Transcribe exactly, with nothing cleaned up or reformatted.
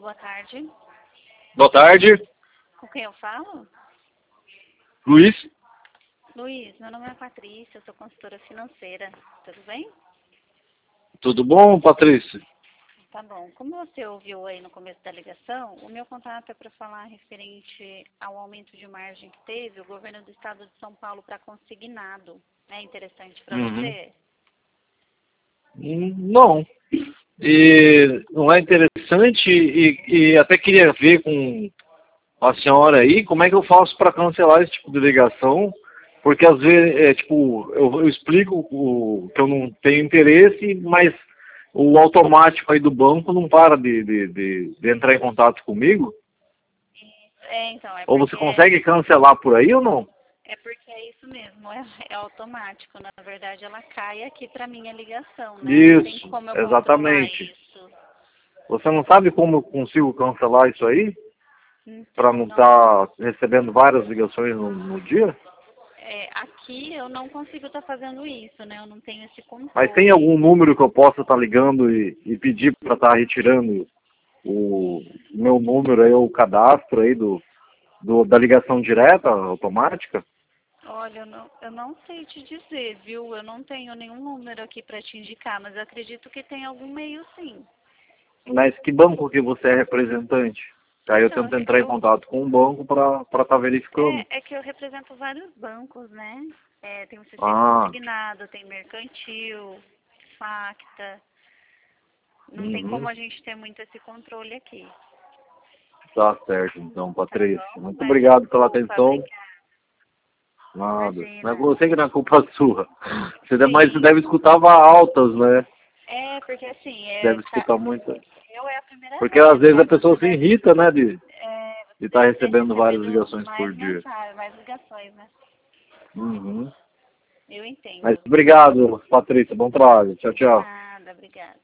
boa tarde. Boa tarde, Com quem eu falo? Luiz. Luiz, meu nome é Patrícia, eu sou consultora financeira. Tudo bem? Tudo bom, Patrícia? Tá bom. Como você ouviu aí no começo da ligação, o meu contato é para falar referente ao aumento de margem que teve o governo do estado de São Paulo para consignado. É interessante para Uhum. você? Hum, Não. E não é interessante e, e até queria ver com a senhora aí como é que eu faço para cancelar esse tipo de ligação, porque às vezes, é, tipo, eu, eu explico o, que eu não tenho interesse, mas o automático aí do banco não para de, de, de, de entrar em contato comigo. É, então, é Ou você porque consegue cancelar por aí ou não? é porque é isso mesmo, é, é automático. Na verdade, ela cai aqui para minha ligação, né? Não tem Isso, como eu controlar exatamente. isso. Você não sabe como eu consigo cancelar isso aí? Para Então, não não, estar recebendo várias ligações no, no dia? é, aqui eu não consigo estar fazendo isso, né? Eu não tenho esse Mas tem controle. algum número que eu possa estar ligando e, e pedir para estar retirando o meu número aí, o cadastro aí do, do, da ligação direta, automática? Olha, eu não, eu não sei te dizer, viu? Eu não tenho nenhum número aqui para te indicar, mas eu acredito que tem algum meio sim. Mas que banco que você é representante? Aí eu Então, tento entrar em eu, contato com o banco para estar verificando. é, é que eu represento vários bancos, né? É, tem o C C Ah, consignado, tem mercantil, Facta. Não tem como uhum. a gente ter muito esse controle aqui. Tá certo então, Tá Patrícia. bom? Muito Mas obrigado pela desculpa, atenção. obrigada. Nada. Não é com Imagina. você que não é culpa sua. Você deve, mas você Sim. deve escutar altas, né? É, porque assim, é, Deve tá, escutar muito. eu é a primeira Porque às vez, vezes a né? Você pessoa se deve, irrita, né, de é, você de estar deve ter recebendo várias recebido ligações por mais dia. mensagens, mais ligações, né? Uhum. Eu Mas entendo. obrigado, Patrícia. Bom trabalho. Tchau, De tchau. nada, obrigada.